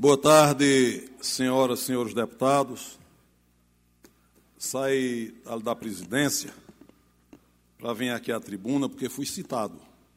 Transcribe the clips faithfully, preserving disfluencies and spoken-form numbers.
Boa tarde, senhoras e senhores deputados. Saí da presidência para vir aqui à tribuna porque fui citado.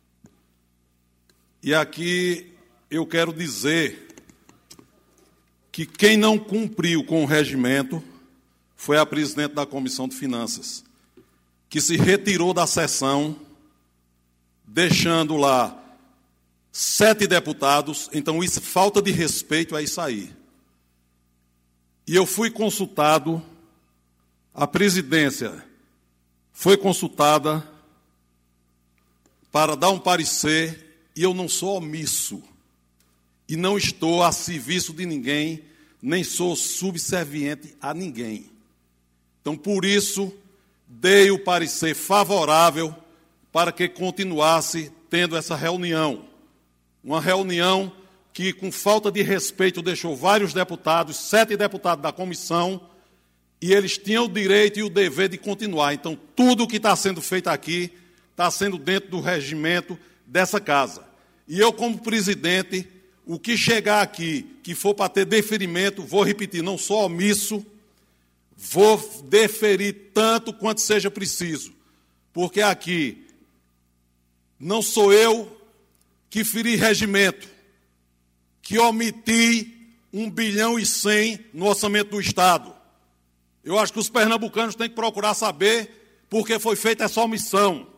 E aqui eu quero dizer que quem não cumpriu com o regimento foi a presidente da Comissão de Finanças, que se retirou da sessão, deixando lá sete deputados. Então, isso, falta de respeito é isso aí. E eu fui consultado, a presidência foi consultada para dar um parecer, e eu não sou omisso, e não estou a serviço de ninguém, nem sou subserviente a ninguém. Então, por isso, dei o parecer favorável para que continuasse tendo essa reunião. Uma reunião que, com falta de respeito, deixou vários deputados, sete deputados da comissão, e eles tinham o direito e o dever de continuar. Então, tudo o que está sendo feito aqui está sendo dentro do regimento dessa casa. E eu, como presidente, o que chegar aqui, que for para ter deferimento, vou repetir, não sou omisso, vou deferir tanto quanto seja preciso, porque aqui não sou eu que feri regimento, que omiti um bilhão e cem no orçamento do Estado. Eu acho que os pernambucanos têm que procurar saber por que foi feita essa omissão.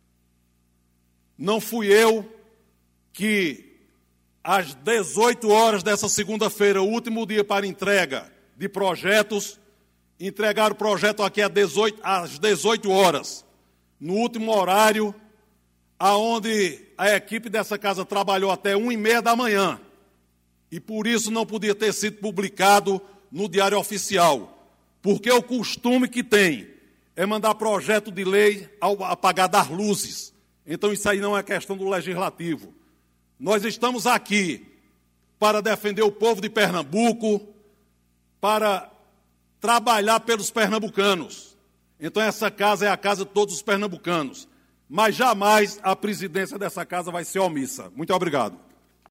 Não fui eu que, às dezoito horas dessa segunda-feira, o último dia para entrega de projetos, entregar o projeto aqui às dezoito, às dezoito horas, no último horário, aonde a equipe dessa casa trabalhou até uma e meia da manhã, e por isso não podia ter sido publicado no Diário Oficial, porque o costume que tem é mandar projeto de lei ao apagar das luzes. Então isso aí não é questão do Legislativo. Nós estamos aqui para defender o povo de Pernambuco, para trabalhar pelos pernambucanos. Então essa casa é a casa de todos os pernambucanos. Mas jamais a presidência dessa casa vai ser omissa. Muito obrigado.